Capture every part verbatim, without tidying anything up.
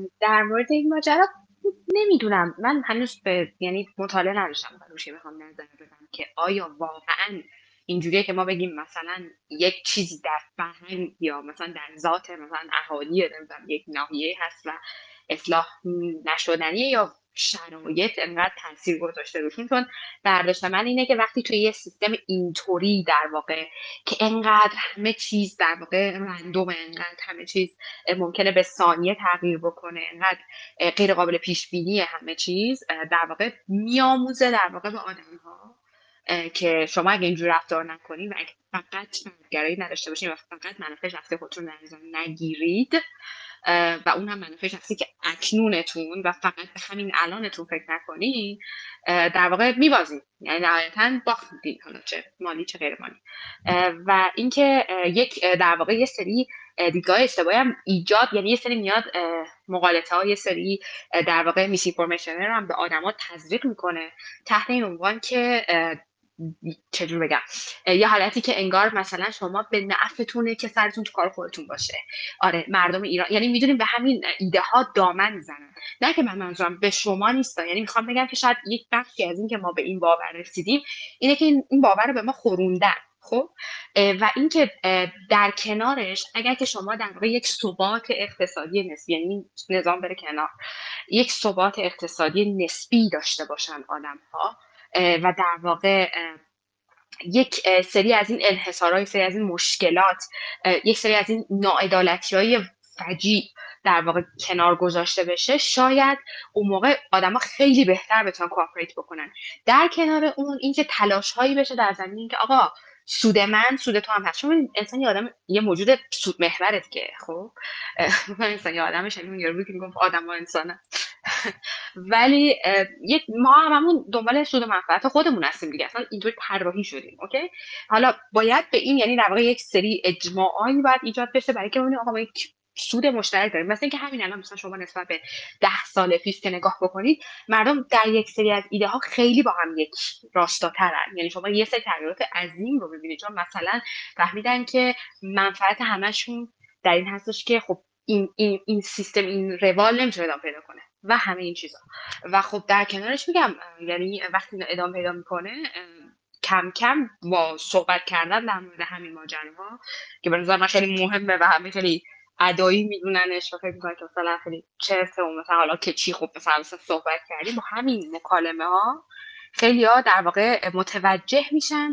در مورد این ماجرا نمیدونم، من هنوز به یعنی مطالعه نداشتم روش بخوام نظر بدم که آیا واقعا اینجوریه که ما بگیم مثلا یک چیزی در فرهنگ یا مثلا در ذات مثلا اهالی نمیدونم یک ناحیه هست و اصلاح نشدنیه، یا شرایط انقدر تاثیر گذاشته روشون. چون برداشت من اینه که وقتی توی یه سیستم اینطوری در واقع که انقدر همه چیز در واقع رندومه، انقدر همه چیز ممکنه به ثانیه تغییر بکنه، انقدر غیر قابل پیش بینی همه چیز، در واقع میآموزه در واقع به آدم ها که شما اگه اینجور رفتار نکنید و اگه فقط فردگرایی نداشته باشید و فقط منافع شخصی خودتون در نظر نگیرید و اون هم منافع شخصی که اکنونتون و فقط به همین الانتون فکر نکنید، در واقع میبازید، یعنی نهایتا باخت میدین، حالا چه مالی چه غیر مالی. و اینکه یک در واقع یه سری دیدگاه اشتباهی هم ایجاد، یعنی یه سری میاد مغالطه ها، یه سری در واقع میس اینفورمیشن رو هم به آدما تزریق میکنه تحت این عنوان که چجور بگم، یه حالتی که انگار مثلا شما به نفعتونه که سرتون تو کار خودتون باشه. آره مردم ایران یعنی میدونیم به همین ایده ها دامن میزنن. نه که من منظورم به شما نیست، یعنی میخوام بگم که شاید یک بخشی از این که ما به این باور رسیدیم اینه که این باور رو به ما خوروندن. خب و اینکه در کنارش اگر که شما در واقع یک ثبات اقتصادی نسبی، یعنی نظام بره کنار، یک ثبات اقتصادی نسبی داشته باشن آدم ها و در واقع یک سری از این انحصارات، یک سری از این مشکلات، یک سری از این ناعدالتی‌های فجیع در واقع کنار گذاشته بشه، شاید اون موقع آدما خیلی بهتر بتونن کوآپریت بکنن. در کنار اون اینکه تلاش‌هایی بشه در زمینه اینکه آقا سود من سود تو هم هست، چون انسان یه آدم یه موجود سود محور دیگه. خب من انسان یه آدمش اون یارو که میگم آدم و انسانه ولی یک ما هممون دنبال سود و منفعت خودمون هستیم دیگه، اصلا اینطوری طراحی شدیم. اوکی، حالا باید به این یعنی در واقع یک سری اجماعایی باید ایجاد بشه برای که ببینیم آقا ما یک سود مشترک داریم. مثلا اینکه همین الان مثلا شما نسبت به ده سال پیش که نگاه بکنید، مردم در یک سری از ایده ها خیلی با هم یک راستاترن. یعنی شما یه سری تغییرات عظیم رو ببینید، چون مثلا فهمیدن که منفعت همشون در این هستش که خب این این این سیستم، این روال نمیشه ادامه پیدا کنه و همه این چیزا. و خب در کنارش میگم یعنی وقتی ادامه پیدا میکنه، کم کم با صحبت کردن در مورد همین ماجراها که به نظر من خیلی مهمه و همه خیلی ادایی میدوننش و فکر میکنن که مثلا خیلی چرته و مثلا حالا که چی، خب مثلا, مثلا صحبت کردیم با همین مکالمه ها، خیلی ها در واقع متوجه میشن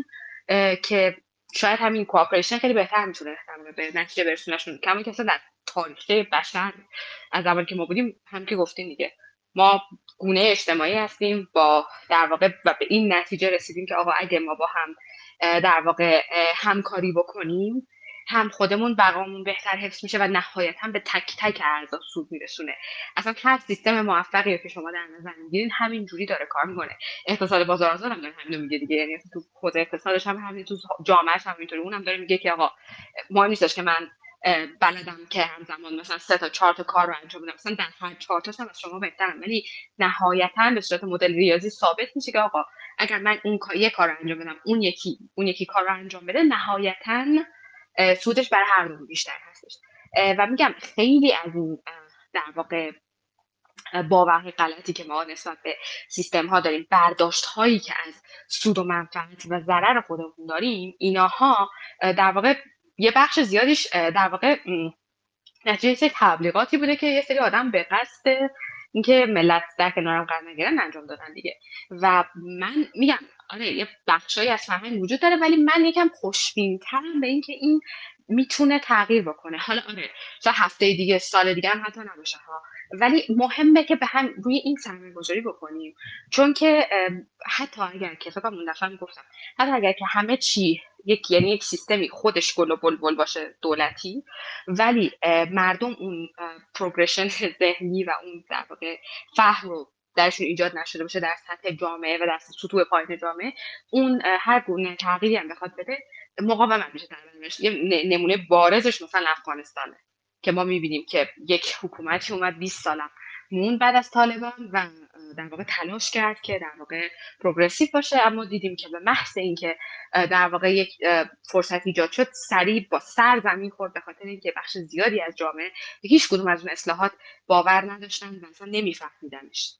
که شاید همین کوآپریشن خیلی بهتر میتونه به نتیجه برسونشون. کما که در تاریخ بشر از اول که ما بودیم هم که گفتیم دیگه، ما گونه اجتماعی هستیم با در واقع و به این نتیجه رسیدیم که آقا اگه ما با هم در واقع همکاری بکنیم، هم خودمون بقامون بهتر حفظ میشه و نهایتا به تک تک اعضا سود میرسونه. اصلا هر سیستم موفقی که شما در نظر میگیرین همین جوری داره کار میکنه. اقتصاد بازار آزاد هم داره همین میگه دیگه، یعنی تو خود اقتصادش هم همین، تو جامعهش هم اینطوری. اونم داره میگه که آقا مهم نیستش که من بلدم که همزمان مثلا سه تا چهار تا کار رو انجام بدم، مثلا در هر چهار تاش هم از شما بهترم، ولی نهایتا به صورت مدل ریاضی ثابت میشه که آقا اگر من اون یه کار رو انجام بدم، اون یکی اون یکی کار رو انجام بده، نهایتا سودش برای هر دو بیشتر هستش. و میگم خیلی از این در واقع باورهای غلطی که ما نسبت به سیستم ها داریم، برداشت هایی که از سود و منفعت و ضرر خودمون داریم، ایناها در واقع یه بخش زیادیش در واقع نتیجه سری تبلیغاتی بوده که یه سری آدم به قصد اینکه ملت در کنارم قرار نگیرن انجام دادن دیگه. و من میگم آره یه بخشایی از فرهنگ وجود داره، ولی من یکم خوشبین‌ترم به اینکه این میتونه تغییر بکنه. حالا آره شاید هفته دیگه، سال دیگه هم حتی نباشه ها، ولی مهمه که به هم روی این سرمایه‌گذاری بکنیم. چون که حتی اگر که فکر کنم دفعه گفتم، حتی اگر که همه چی یک یعنی یک سیستمی خودش گل و بلبل باشه دولتی، ولی مردم اون پروگرشن ذهنی و اون در واقع فهم رو درشون ایجاد نشده باشه در سطح جامعه و در سطوح پایین جامعه، اون هر گونه تغییری هم بخواد بده مقاومت میشه دربارش. یه نمونه بارزش مثلا افغانستانه که ما میبینیم که یک حکومتی اومد بیست سالم مون بعد از طالبان و در واقع تلاش کرد که در واقع پروگرسیو باشه، اما دیدیم که به محض اینکه در واقع یک فرصت ایجاد شد سریع با سر زمین خورد، به خاطر اینکه بخش زیادی از جامعه به هیچ کدوم از اون اصلاحات باور نداشتن و اصلا نمیفهمیدنش.